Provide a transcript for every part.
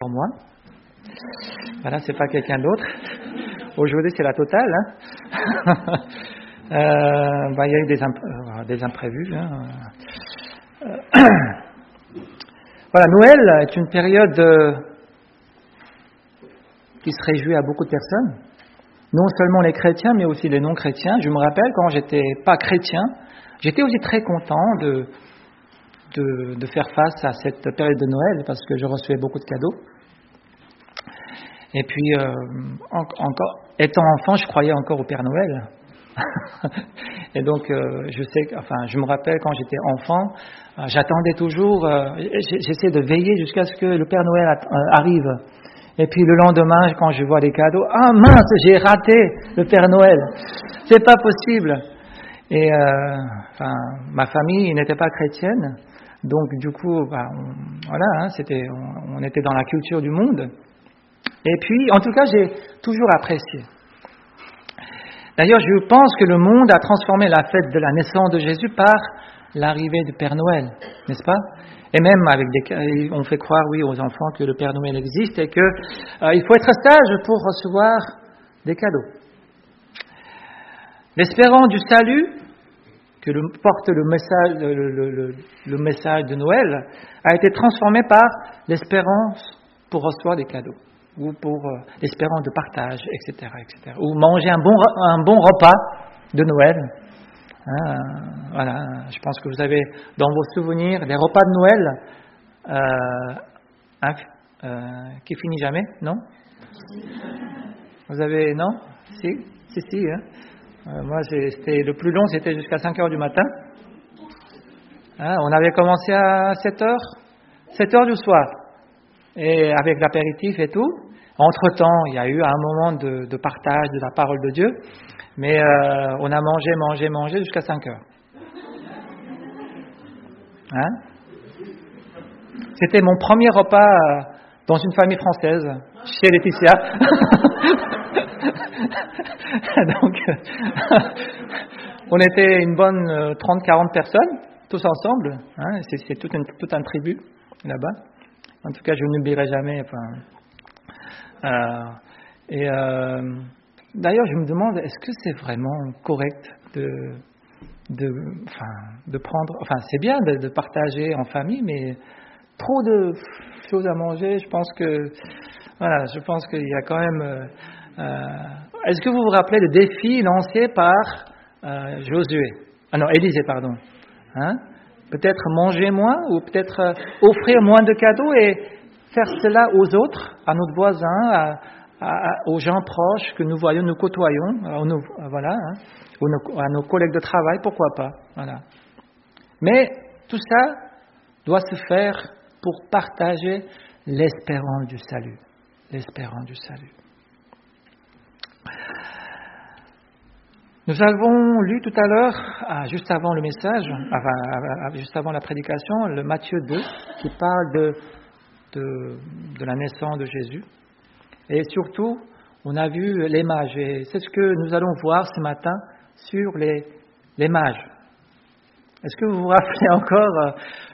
moi. Voilà, c'est pas quelqu'un d'autre. Aujourd'hui, c'est la totale. Il y a eu des imprévus. Voilà, Noël est une période qui se réjouit à beaucoup de personnes. Non seulement les chrétiens, mais aussi les non-chrétiens. Je me rappelle, quand j'étais pas chrétien, j'étais aussi très content de faire face à cette période de Noël, parce que je recevais beaucoup de cadeaux. Et puis, encore, étant enfant, je croyais encore au Père Noël. Et donc, je me rappelle quand j'étais enfant, j'attendais toujours, j'essayais de veiller jusqu'à ce que le Père Noël arrive. Et puis le lendemain, quand je vois les cadeaux, ah mince, j'ai raté le Père Noël. C'est pas possible. Et ma famille n'était pas chrétienne, donc du coup, on était dans la culture du monde. Et puis, en tout cas, j'ai toujours apprécié. D'ailleurs, je pense que le monde a transformé la fête de la naissance de Jésus par l'arrivée du Père Noël, n'est-ce pas? Et même on fait croire, oui, aux enfants que le Père Noël existe et que il faut être sage pour recevoir des cadeaux. L'espérance du salut que porte le message de Noël a été transformé par l'espérance pour recevoir des cadeaux, ou pour l'espérance de partage, etc., etc. Ou manger un bon repas de Noël. Voilà, je pense que vous avez dans vos souvenirs des repas de Noël qui finit jamais, non? Vous avez, non? Si. Moi, le plus long, c'était jusqu'à 5 heures du matin. On avait commencé à 7 heures du soir, et avec l'apéritif et tout. Entre-temps, il y a eu un moment de partage de la parole de Dieu, mais on a mangé jusqu'à 5 heures. C'était mon premier repas dans une famille française, chez Laetitia. Donc, on était une bonne 30-40 personnes, tous ensemble. C'est toute un tribu là-bas. En tout cas, je n'oublierai jamais. D'ailleurs, je me demande, est-ce que c'est vraiment correct de prendre... Enfin, c'est bien de partager en famille, mais trop de choses à manger, je pense qu'il y a quand même... est-ce que vous vous rappelez le défi lancé par Élisée, pardon. Peut-être manger moins, ou peut-être offrir moins de cadeaux et faire cela aux autres, à notre voisin, aux gens proches que nous voyons, nous côtoyons, à nos collègues de travail, pourquoi pas. Voilà. Mais tout ça doit se faire pour partager l'espérance du salut. L'espérance du salut. Nous avons lu tout à l'heure, juste avant le message, juste avant la prédication, le Matthieu 2, qui parle de la naissance de Jésus. Et surtout, on a vu les mages. Et c'est ce que nous allons voir ce matin sur les mages. Est-ce que vous vous rappelez encore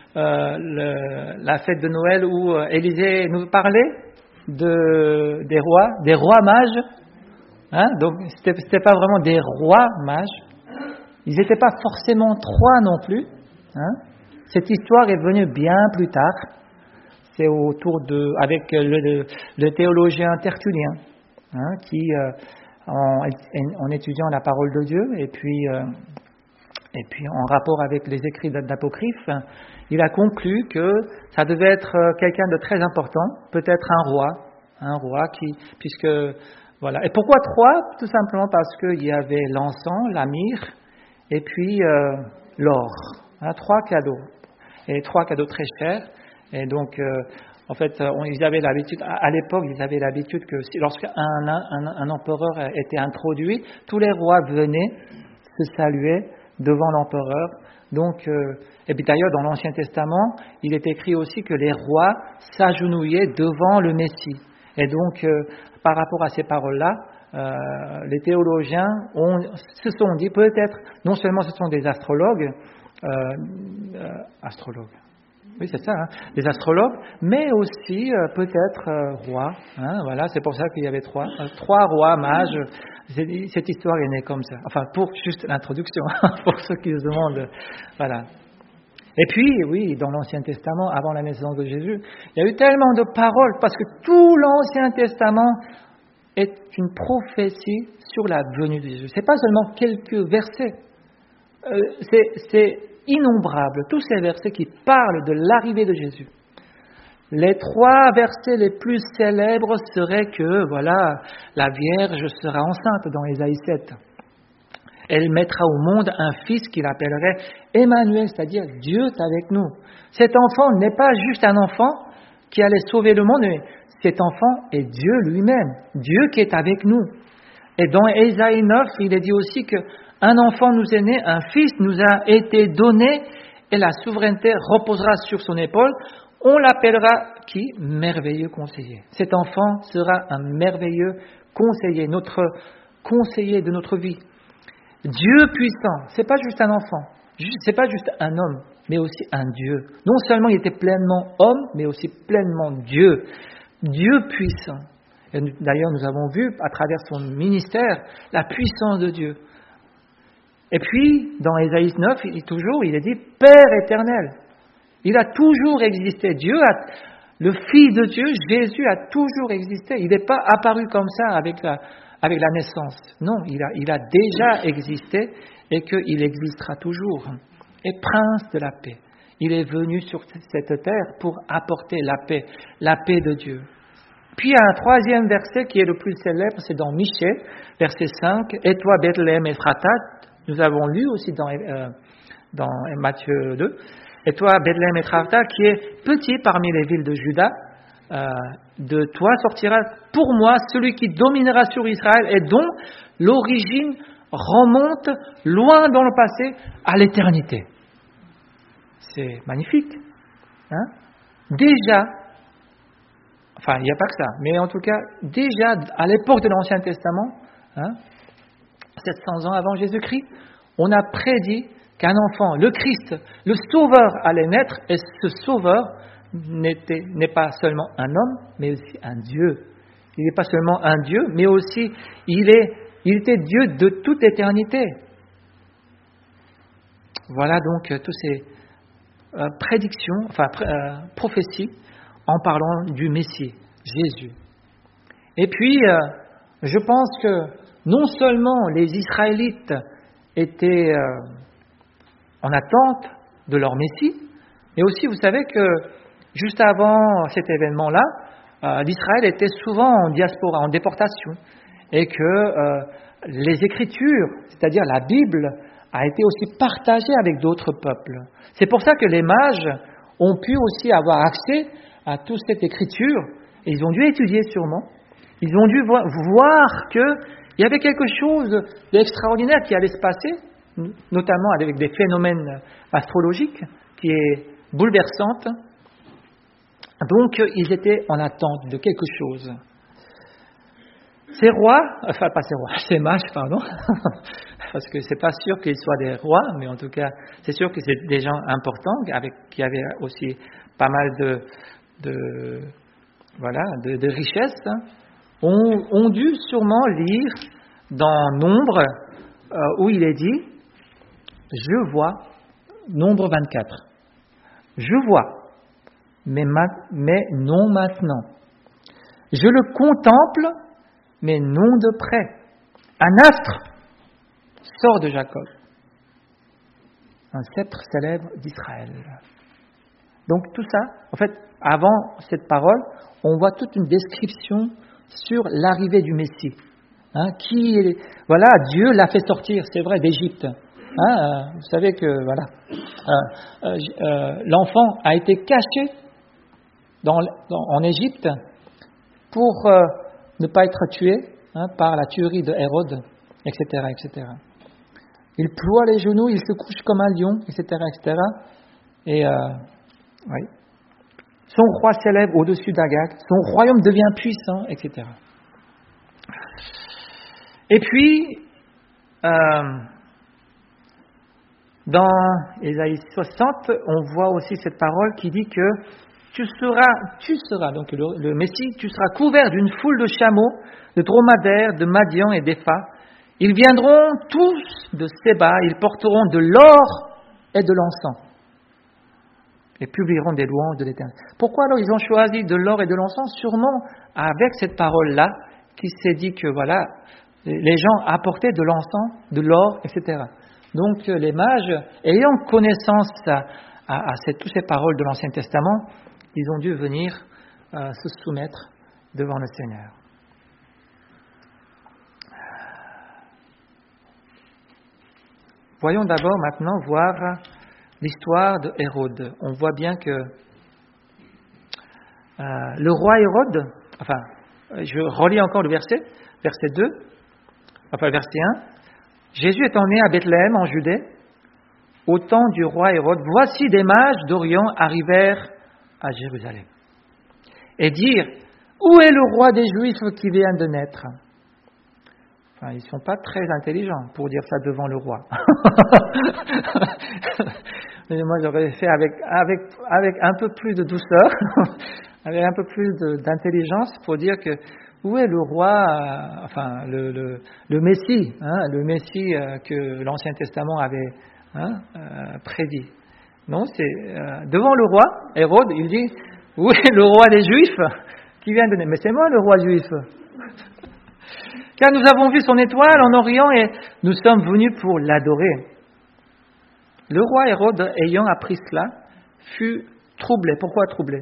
la fête de Noël où Élisée nous parlait des rois mages? Donc, c'était pas vraiment des rois mages. Ils n'étaient pas forcément 3 non plus. Cette histoire est venue bien plus tard. C'est avec le théologien Tertullien, qui, en étudiant la parole de Dieu, et puis en rapport avec les écrits d'Apocryphe, il a conclu que ça devait être quelqu'un de très important, peut-être un roi puisque voilà. Et pourquoi 3? Tout simplement parce qu'il y avait l'encens, la myrrhe, et puis l'or. 3 cadeaux, et 3 cadeaux très chers. Et donc, ils avaient l'habitude, à l'époque, que lorsqu'un empereur était introduit, tous les rois venaient se saluer devant l'empereur. Donc, et puis d'ailleurs, dans l'Ancien Testament, il est écrit aussi que les rois s'agenouillaient devant le Messie. Et donc, par rapport à ces paroles-là, les théologiens se sont dit, peut-être, non seulement ce sont des astrologues, Oui, c'est ça, des astrologues, mais aussi peut-être rois. Voilà, c'est pour ça qu'il y avait trois rois mages. Cette histoire est née comme ça. Enfin, pour juste l'introduction, pour ceux qui se demandent. Voilà. Et puis, oui, dans l'Ancien Testament, avant la naissance de Jésus, il y a eu tellement de paroles, parce que tout l'Ancien Testament est une prophétie sur la venue de Jésus. C'est pas seulement quelques versets. C'est innombrable, tous ces versets qui parlent de l'arrivée de Jésus. Les 3 versets les plus célèbres seraient que, voilà, la Vierge sera enceinte dans Ésaïe 7. Elle mettra au monde un fils qu'il appellerait Emmanuel, c'est-à-dire Dieu est avec nous. Cet enfant n'est pas juste un enfant qui allait sauver le monde, mais cet enfant est Dieu lui-même, Dieu qui est avec nous. Et dans Ésaïe 9, il est dit aussi qu'un enfant nous est né, un fils nous a été donné, et la souveraineté reposera sur son épaule. On l'appellera qui? Merveilleux conseiller. Cet enfant sera un merveilleux conseiller, notre conseiller de notre vie. Dieu puissant, c'est pas juste un enfant, c'est pas juste un homme, mais aussi un Dieu. Non seulement il était pleinement homme, mais aussi pleinement Dieu. Dieu puissant. Et d'ailleurs, nous avons vu à travers son ministère la puissance de Dieu. Et puis, dans Ésaïe 9, il est dit Père éternel. Il a toujours existé. Le Fils de Dieu, Jésus, a toujours existé. Il n'est pas apparu comme ça avec la naissance. Non, il a déjà existé et qu'il existera toujours. Et Prince de la paix. Il est venu sur cette terre pour apporter la paix de Dieu. Puis il y a un 3e verset qui est le plus célèbre, c'est dans Michée, verset 5. « Et toi, Bethléem Ephrata » nous avons lu aussi dans Matthieu 2. « Et toi, Bethléem Ephrata, qui est petit parmi les villes de Juda, de toi sortira pour moi celui qui dominera sur Israël et dont l'origine remonte loin dans le passé à l'éternité. » C'est magnifique. Déjà, enfin, il n'y a pas que ça, mais en tout cas, déjà à l'époque de l'Ancien Testament, 700 ans avant Jésus-Christ, on a prédit qu'un enfant, le Christ, le Sauveur, allait naître, et ce Sauveur n'est pas seulement un homme, mais aussi un Dieu. Il n'est pas seulement un Dieu, mais aussi il était Dieu de toute éternité. Voilà donc toutes ces prédictions, prophéties, en parlant du Messie, Jésus. Et puis, je pense que non seulement les Israélites étaient en attente de leur Messie, mais aussi, vous savez que juste avant cet événement-là, l'Israël était souvent en diaspora, en déportation, et que les Écritures, c'est-à-dire la Bible, a été aussi partagée avec d'autres peuples. C'est pour ça que les mages ont pu aussi avoir accès à toute cette écriture, et ils ont dû étudier sûrement, ils ont dû voir qu'il y avait quelque chose d'extraordinaire qui allait se passer, notamment avec des phénomènes astrologiques, qui est bouleversante. Donc, ils étaient en attente de quelque chose. Ces mages, parce que c'est pas sûr qu'ils soient des rois, mais en tout cas, c'est sûr que c'est des gens importants, qui avaient aussi pas mal de richesses, ont dû sûrement lire dans Nombre, où il est dit, je vois, Nombre 24, je vois, mais non maintenant. Je le contemple, mais non de près. Un astre sort de Jacob, un sceptre célèbre d'Israël. Donc tout ça, en fait, avant cette parole, on voit toute une description sur l'arrivée du Messie. Dieu l'a fait sortir, c'est vrai, d'Égypte. Vous savez que l'enfant a été caché en Égypte pour ne pas être tué par la tuerie de Hérode, etc., etc. Il ploie les genoux, il se couche comme un lion, etc., etc. Et son roi s'élève au-dessus d'Agag, son royaume devient puissant, etc. Et puis, Dans Ésaïe 60, on voit aussi cette parole qui dit que tu seras, donc le Messie, tu seras couvert d'une foule de chameaux, de dromadaires, de Madian et d'Épha. Ils viendront tous de Séba, ils porteront de l'or et de l'encens et publieront des louanges de l'Éternel. Pourquoi alors ils ont choisi de l'or et de l'encens? Sûrement avec cette parole-là qui s'est dit que voilà, les gens apportaient de l'encens, de l'or, etc. Donc les mages, ayant connaissance à toutes ces paroles de l'Ancien Testament, ils ont dû venir se soumettre devant le Seigneur. Voyons d'abord maintenant voir l'histoire de Hérode. On voit bien que le roi Hérode, je relis encore le verset 2, verset 1. Jésus étant né à Bethléem en Judée, au temps du roi Hérode, voici des mages d'Orient arrivèrent à Jérusalem et dirent, où est le roi des Juifs qui vient de naître? Ils ne sont pas très intelligents pour dire ça devant le roi. Mais moi, j'aurais fait avec un peu plus de douceur, avec un peu plus d'intelligence pour dire que où est le roi, le Messie, le Messie que l'Ancien Testament avait prédit. Non, c'est devant le roi, Hérode, il dit, où est le roi des Juifs qui vient de naître? Mais c'est moi le roi juif. Car nous avons vu son étoile en Orient et nous sommes venus pour l'adorer. Le roi Hérode, ayant appris cela, fut troublé. Pourquoi troublé?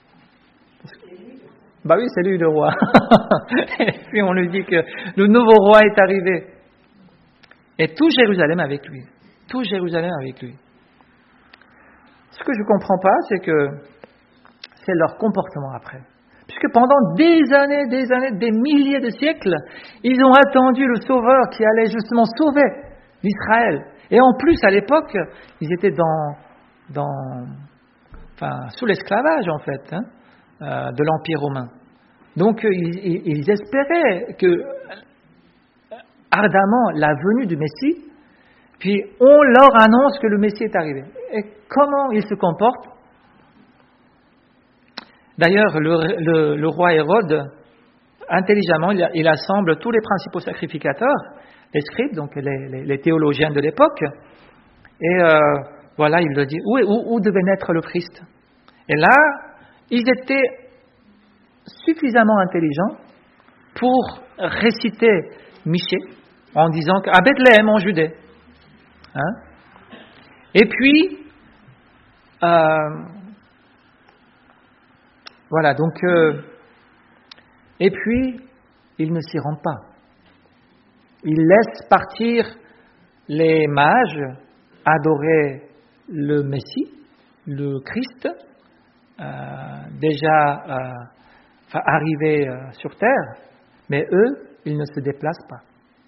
Oui, c'est lui le roi. Et puis on lui dit que le nouveau roi est arrivé. Et tout Jérusalem avec lui. Tout Jérusalem avec lui. Ce que je ne comprends pas, c'est que c'est leur comportement après. Puisque pendant des années, des milliers de siècles, ils ont attendu le Sauveur qui allait justement sauver l'Israël. Et en plus, à l'époque, ils étaient sous l'esclavage, en fait, de l'Empire romain. Donc, ils espéraient ardemment la venue du Messie, puis on leur annonce que le Messie est arrivé. Et comment ils se comportent? D'ailleurs, le roi Hérode, intelligemment, il assemble tous les principaux sacrificateurs, les scribes, donc les théologiens de l'époque, et il leur dit où devait naître le Christ. Et là, ils étaient suffisamment intelligents pour réciter Michée en disant qu'à Bethléem en Judée. Et puis, et puis, ils ne s'y rendent pas. Ils laissent partir les mages adorer le Messie, le Christ, déjà arrivé sur terre, mais eux, ils ne se déplacent pas.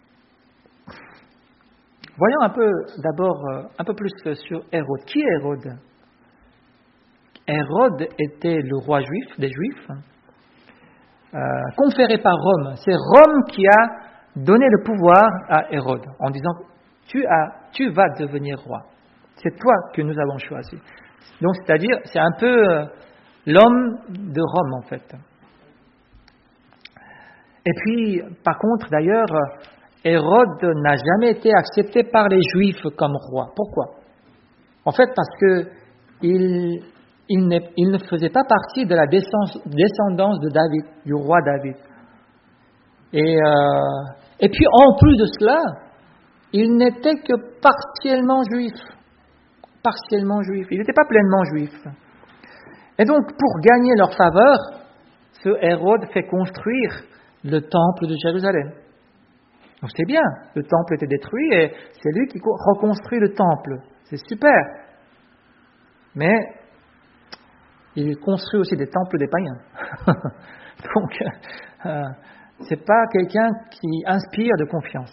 Voyons d'abord un peu plus sur Hérode. Qui est Hérode? Hérode était le roi juif, des Juifs, conféré par Rome. C'est Rome qui a donné le pouvoir à Hérode, en disant tu vas devenir roi. C'est toi que nous avons choisi. Donc, c'est-à-dire, c'est un peu l'homme de Rome, en fait. Et puis, par contre, d'ailleurs, Hérode n'a jamais été accepté par les Juifs comme roi. Pourquoi? En fait, parce que il ne faisait pas partie de la descendance de David, du roi David. Et puis, en plus de cela, il n'était que partiellement juif. Partiellement juif. Il n'était pas pleinement juif. Et donc, pour gagner leur faveur, ce Hérode fait construire le temple de Jérusalem. Donc c'est bien, le temple était détruit et c'est lui qui reconstruit le temple. C'est super. Mais il construit aussi des temples des païens. Donc, c'est pas quelqu'un qui inspire de confiance.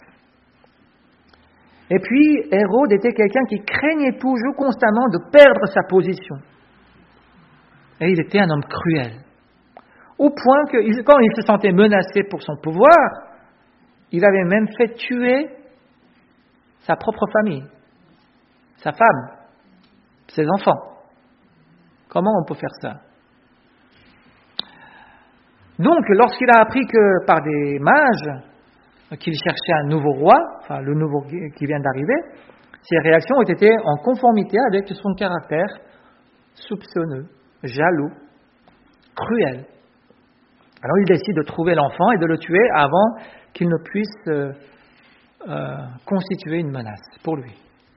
Et puis, Hérode était quelqu'un qui craignait toujours constamment de perdre sa position. Et il était un homme cruel. Au point que, quand il se sentait menacé pour son pouvoir, il avait même fait tuer sa propre famille. sa femme, ses enfants. Comment on peut faire ça? Donc, lorsqu'il a appris que par des mages, qu'il cherchait un nouveau roi, enfin le nouveau qui vient d'arriver, ses réactions ont été en conformité avec son caractère soupçonneux, jaloux, cruel. Alors il décide de trouver l'enfant et de le tuer avant qu'il ne puisse constituer une menace pour lui.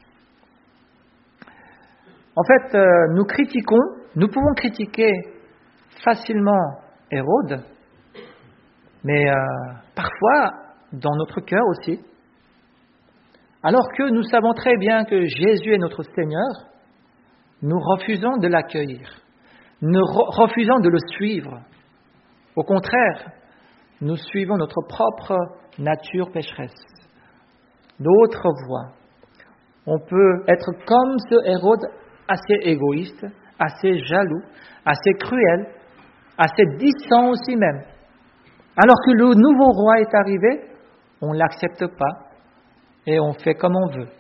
En fait, nous pouvons critiquer facilement Hérode, mais parfois dans notre cœur aussi. Alors que nous savons très bien que Jésus est notre Seigneur, nous refusons de l'accueillir, nous refusons de le suivre. Au contraire, nous suivons notre propre nature pécheresse, d'autres voies. On peut être comme ce Hérode, assez égoïste, assez jaloux, assez cruel, assez distant aussi même. Alors que le nouveau roi est arrivé, on ne l'accepte pas et on fait comme on veut.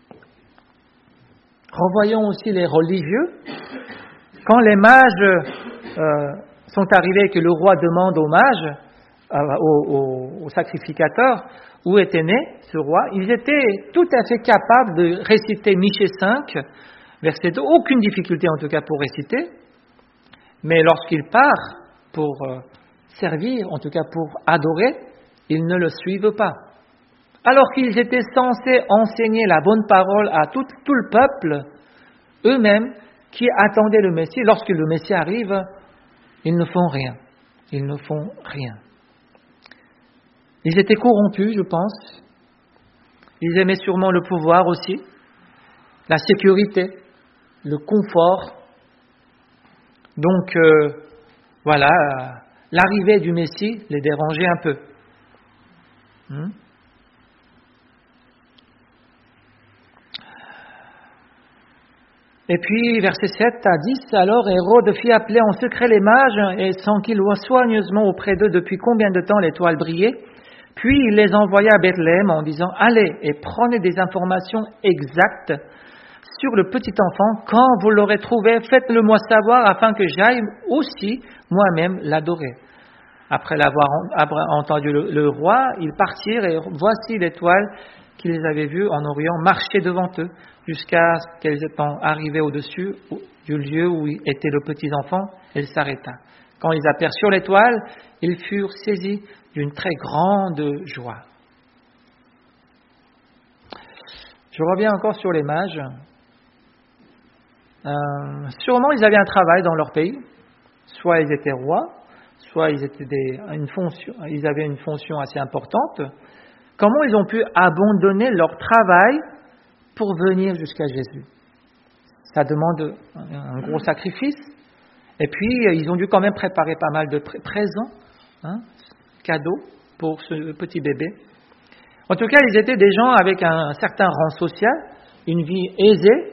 Revoyons aussi les religieux. Quand les mages sont arrivés et que le roi demande aux mages, aux sacrificateurs, où était né ce roi, ils étaient tout à fait capables de réciter Michée 5, verset 2, aucune difficulté en tout cas pour réciter, mais lorsqu'il part pour servir, en tout cas pour adorer, ils ne le suivent pas. Alors qu'ils étaient censés enseigner la bonne parole à tout le peuple, eux-mêmes qui attendaient le Messie, lorsque le Messie arrive, ils ne font rien. Ils ne font rien. Ils étaient corrompus, je pense. Ils aimaient sûrement le pouvoir aussi, la sécurité, le confort. Donc, voilà, l'arrivée du Messie les dérangeait un peu. Et puis, versets 7 à 10, alors Hérode fit appeler en secret les mages, et sans qu'ils voient soigneusement auprès d'eux depuis combien de temps l'étoile brillait. Puis il les envoya à Bethléem en disant, allez et prenez des informations exactes sur le petit enfant. Quand vous l'aurez trouvé, faites-le moi savoir afin que j'aille aussi moi-même l'adorer. Après l'avoir entendu le roi, ils partirent et voici l'étoile qu'ils avaient vue en Orient marcher devant eux jusqu'à ce qu'elles étant arrivées au-dessus du lieu où était le petit enfant, elle s'arrêta. Quand ils aperçurent l'étoile, ils furent saisis d'une très grande joie. Je reviens encore sur les mages. Sûrement ils avaient un travail dans leur pays, soit ils étaient rois, soit ils avaient une fonction assez importante. Comment ils ont pu abandonner leur travail pour venir jusqu'à Jésus? Ça demande un gros sacrifice. Et puis, ils ont dû quand même préparer pas mal de présents, cadeaux pour ce petit bébé. En tout cas, ils étaient des gens avec un certain rang social, une vie aisée.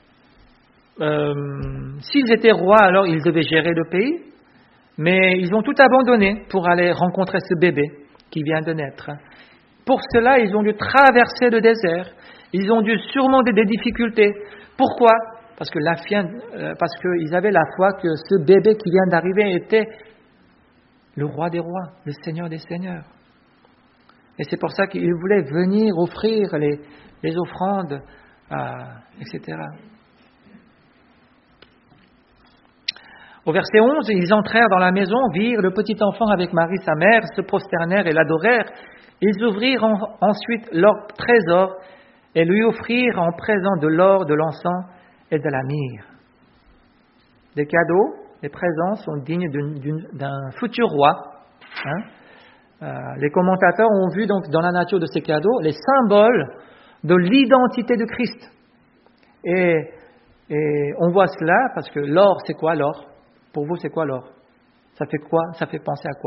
S'ils étaient rois, alors ils devaient gérer le pays. Mais ils ont tout abandonné pour aller rencontrer ce bébé qui vient de naître. Pour cela, ils ont dû traverser le désert. Ils ont dû surmonter des difficultés. Pourquoi ? Parce qu'ils avaient la foi que ce bébé qui vient d'arriver était le roi des rois, le Seigneur des seigneurs. Et c'est pour ça qu'ils voulaient venir offrir les offrandes, etc. Au verset 11, ils entrèrent dans la maison, virent le petit enfant avec Marie sa mère, se prosternèrent et l'adorèrent. Ils ouvrirent ensuite leur trésor et lui offrirent en présent de l'or, de l'encens et de la myrrhe. Des cadeaux, des présents sont dignes d'un futur roi. Les commentateurs ont vu donc dans la nature de ces cadeaux les symboles de l'identité de Christ. Et on voit cela parce que l'or, c'est quoi l'or ? Pour vous, c'est quoi l'or ? Ça fait quoi ? Ça fait penser à quoi ?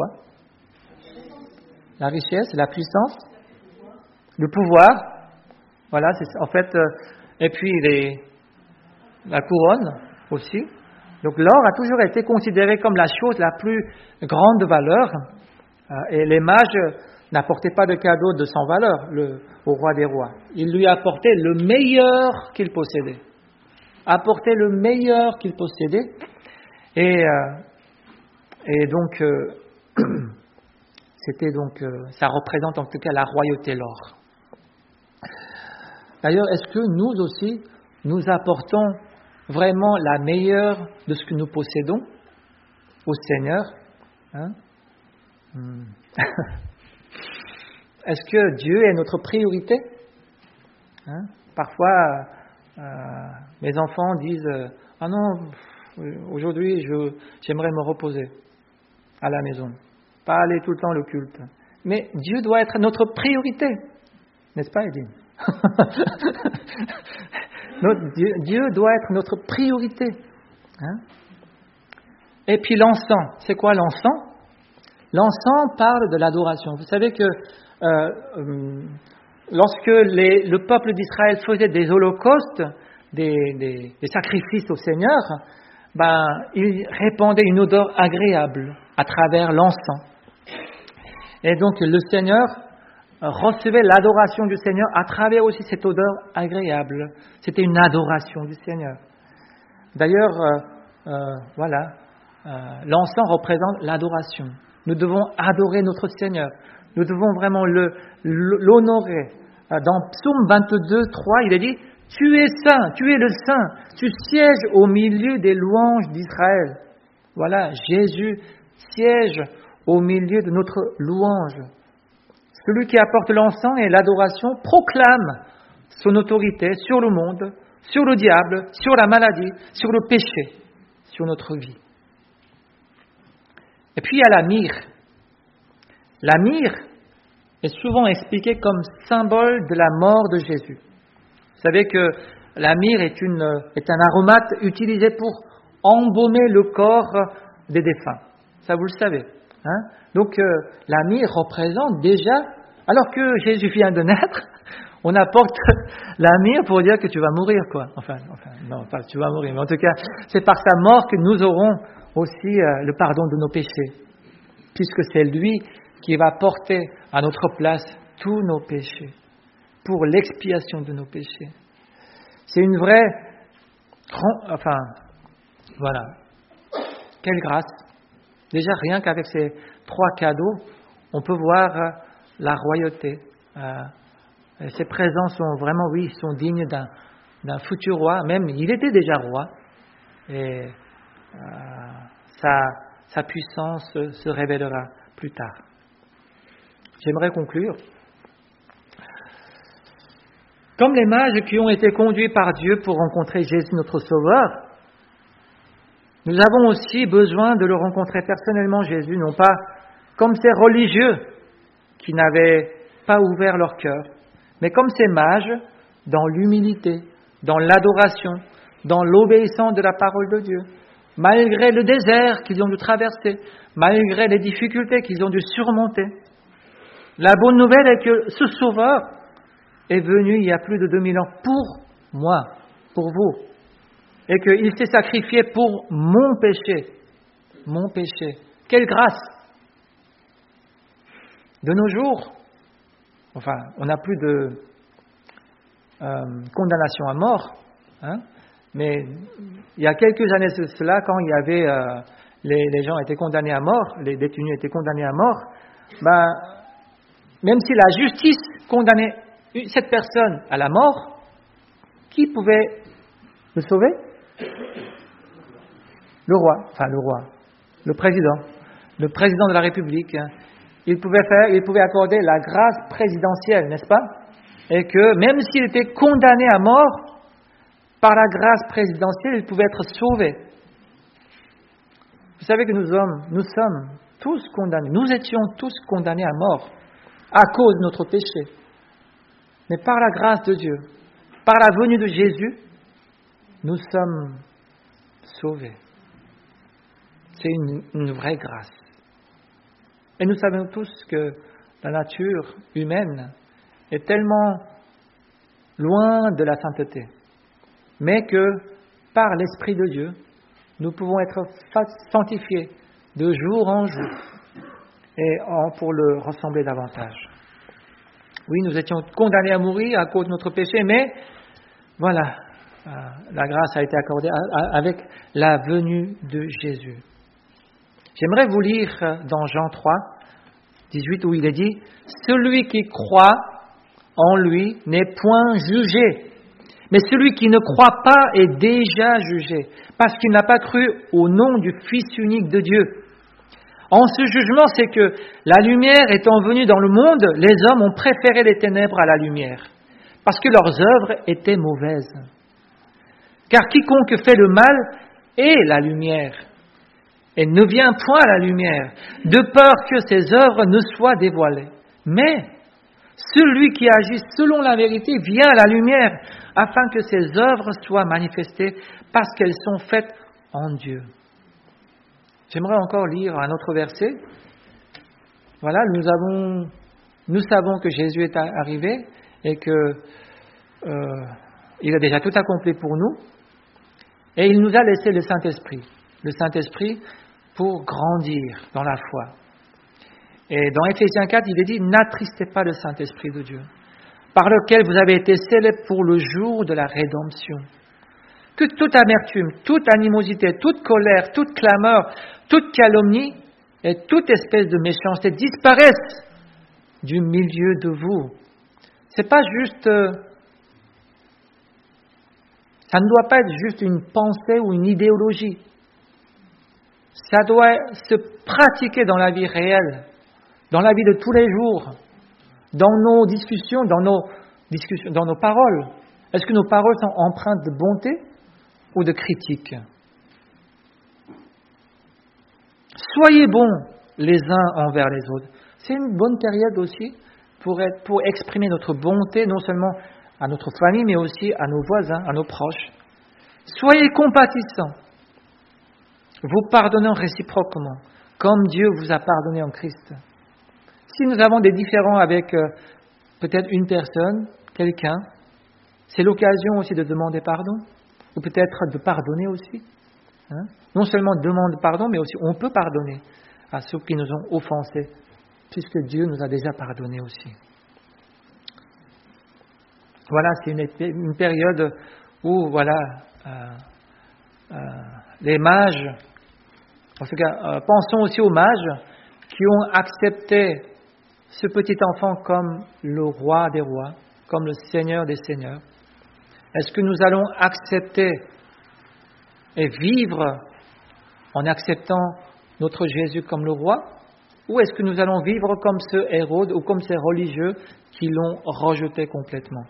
La richesse, la puissance, le pouvoir. Voilà, c'est en fait. Et puis la couronne aussi. Donc l'or a toujours été considéré comme la chose la plus grande valeur. Et les mages n'apportaient pas de cadeau de sans valeur au roi des rois. Ils lui apportaient le meilleur qu'ils possédaient. apportaient le meilleur qu'ils possédaient. Et donc, ça représente en tout cas la royauté, l'or. D'ailleurs, est-ce que nous aussi, nous apportons vraiment la meilleure de ce que nous possédons au Seigneur, hein? Est-ce que Dieu est notre priorité, hein? Parfois, mes enfants disent « Ah non, aujourd'hui, j'aimerais me reposer à la maison, pas aller tout le temps au culte. » Mais Dieu doit être notre priorité, n'est-ce pas, Edine? Dieu doit être notre priorité. Hein? Et puis l'encens, c'est quoi l'encens? L'encens parle de l'adoration. Vous savez que lorsque le peuple d'Israël faisait des holocaustes, des sacrifices au Seigneur, il répandait une odeur agréable à travers l'encens. Et donc le Seigneur recevait l'adoration du Seigneur à travers aussi cette odeur agréable. C'était une adoration du Seigneur. D'ailleurs, l'encens représente l'adoration. Nous devons adorer notre Seigneur. Nous devons vraiment l'honorer. Dans Psaume 22, 3, il est dit « Tu es saint, tu es le saint, tu sièges au milieu des louanges d'Israël. » Voilà, Jésus siège au milieu de notre louange. Celui qui apporte l'encens et l'adoration proclame son autorité sur le monde, sur le diable, sur la maladie, sur le péché, sur notre vie. Et puis il y a la myrrhe. La myrrhe est souvent expliquée comme symbole de la mort de Jésus. Vous savez que la myrrhe est un aromate utilisé pour embaumer le corps des défunts. Ça, vous le savez. Hein? Donc, la myrrhe représente déjà, alors que Jésus vient de naître, on apporte la myrrhe pour dire que tu vas mourir, quoi. Enfin, non, pas tu vas mourir, mais en tout cas, c'est par sa mort que nous aurons aussi le pardon de nos péchés, puisque c'est lui qui va porter à notre place tous nos péchés, pour l'expiation de nos péchés. C'est une vraie... voilà. Quelle grâce! Déjà, rien qu'avec ces 3 cadeaux, on peut voir la royauté. Ces présents sont vraiment, sont dignes d'un futur roi. Même, il était déjà roi. Et sa puissance se révélera plus tard. J'aimerais conclure. Comme les mages qui ont été conduits par Dieu pour rencontrer Jésus, notre Sauveur, nous avons aussi besoin de le rencontrer personnellement, Jésus, non pas comme ces religieux qui n'avaient pas ouvert leur cœur, mais comme ces mages, dans l'humilité, dans l'adoration, dans l'obéissance de la parole de Dieu, malgré le désert qu'ils ont dû traverser, malgré les difficultés qu'ils ont dû surmonter. La bonne nouvelle est que ce Sauveur est venu il y a plus de 2000 ans pour moi, pour vous, et qu'il s'est sacrifié pour mon péché. Mon péché. Quelle grâce! De nos jours, on n'a plus de condamnation à mort, hein, mais il y a quelques années de cela, quand il y avait les gens étaient condamnés à mort, les détenus étaient condamnés à mort, même si la justice condamnait cette personne à la mort, qui pouvait le sauver? Le président de la République. Il pouvait accorder la grâce présidentielle, n'est-ce pas? Et que même s'il était condamné à mort, par la grâce présidentielle, il pouvait être sauvé. Vous savez que nous sommes tous condamnés. Nous étions tous condamnés à mort à cause de notre péché. Mais par la grâce de Dieu, par la venue de Jésus, nous sommes sauvés. C'est une vraie grâce. Et nous savons tous que la nature humaine est tellement loin de la sainteté, mais que par l'Esprit de Dieu, nous pouvons être sanctifiés de jour en jour et pour le ressembler davantage. Oui, nous étions condamnés à mourir à cause de notre péché, mais voilà, la grâce a été accordée avec la venue de Jésus. J'aimerais vous lire dans Jean 3, 18, où il est dit « Celui qui croit en lui n'est point jugé, mais celui qui ne croit pas est déjà jugé, parce qu'il n'a pas cru au nom du Fils unique de Dieu. En ce jugement, c'est que la lumière étant venue dans le monde, les hommes ont préféré les ténèbres à la lumière, parce que leurs œuvres étaient mauvaises. Car quiconque fait le mal est la lumière, et ne vient point à la lumière, de peur que ses œuvres ne soient dévoilées. Mais celui qui agit selon la vérité vient à la lumière, afin que ses œuvres soient manifestées, parce qu'elles sont faites en Dieu. » J'aimerais encore lire un autre verset. Voilà, nous savons que Jésus est arrivé et que il a déjà tout accompli pour nous. Et il nous a laissé le Saint-Esprit. Le Saint-Esprit pour grandir dans la foi. Et dans Éphésiens 4, il est dit « N'attristez pas le Saint-Esprit de Dieu, par lequel vous avez été scellés pour le jour de la rédemption. Que toute amertume, toute animosité, toute colère, toute clameur, toute calomnie et toute espèce de méchanceté disparaissent du milieu de vous. » C'est pas juste... ça ne doit pas être juste une pensée ou une idéologie. Ça doit se pratiquer dans la vie réelle, dans la vie de tous les jours, dans nos discussions, dans nos paroles. Est-ce que nos paroles sont empreintes de bonté ou de critique? Soyez bons les uns envers les autres. C'est une bonne période aussi pour exprimer notre bonté, non seulement à notre famille, mais aussi à nos voisins, à nos proches. Soyez compatissants, vous pardonnant réciproquement, comme Dieu vous a pardonné en Christ. Si nous avons des différends avec peut-être une personne, quelqu'un, c'est l'occasion aussi de demander pardon, ou peut-être de pardonner aussi. Non seulement demander pardon, mais aussi on peut pardonner à ceux qui nous ont offensés, puisque Dieu nous a déjà pardonné aussi. Voilà, c'est une période où les mages, en tout cas, pensons aussi aux mages qui ont accepté ce petit enfant comme le roi des rois, comme le Seigneur des seigneurs. Est-ce que nous allons accepter et vivre en acceptant notre Jésus comme le roi, ou est-ce que nous allons vivre comme ce Hérode ou comme ces religieux qui l'ont rejeté complètement?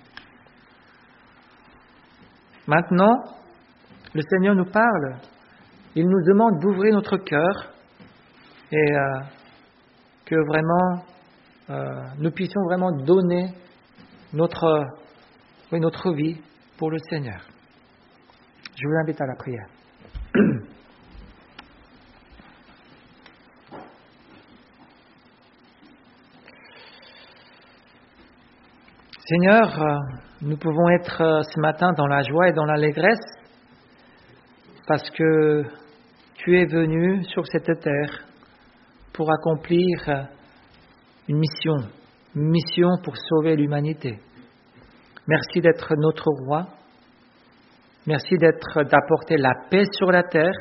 Maintenant, le Seigneur nous parle. Il nous demande d'ouvrir notre cœur et que vraiment nous puissions vraiment donner notre vie pour le Seigneur. Je vous invite à la prière. Seigneur, nous pouvons être ce matin dans la joie et dans l'allégresse parce que tu es venu sur cette terre pour accomplir une mission pour sauver l'humanité. Merci d'être notre roi. Merci d'apporter la paix sur la terre.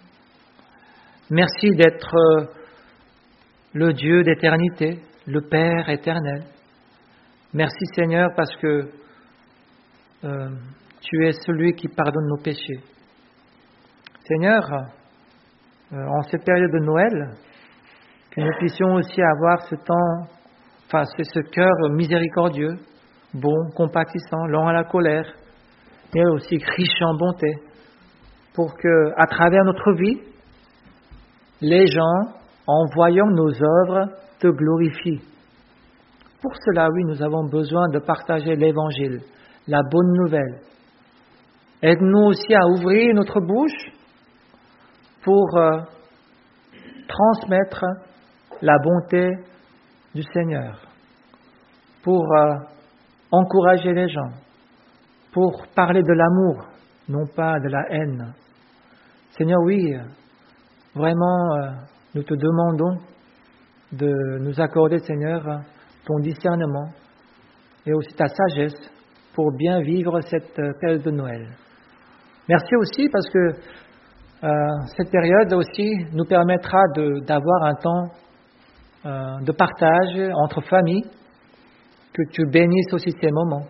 Merci d'être le Dieu d'éternité, le Père éternel. Merci Seigneur parce que tu es celui qui pardonne nos péchés. Seigneur, en cette période de Noël, que nous puissions aussi avoir ce cœur miséricordieux, bon, compatissant, lent à la colère, mais aussi riche en bonté, pour que, à travers notre vie, les gens, en voyant nos œuvres, te glorifient. Pour cela, oui, nous avons besoin de partager l'Évangile, la bonne nouvelle. Aide-nous aussi à ouvrir notre bouche pour transmettre la bonté du Seigneur, pour encourager les gens, pour parler de l'amour, non pas de la haine. Seigneur, oui, vraiment, nous te demandons de nous accorder, Seigneur, ton discernement et aussi ta sagesse pour bien vivre cette période de Noël. Merci aussi parce que cette période aussi nous permettra d'avoir un temps de partage entre familles, que tu bénisses aussi ces moments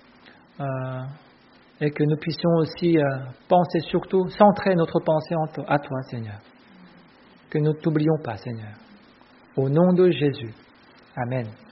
et que nous puissions aussi penser surtout, centrer notre pensée à toi, Seigneur. Que nous ne t'oublions pas, Seigneur. Au nom de Jésus. Amen.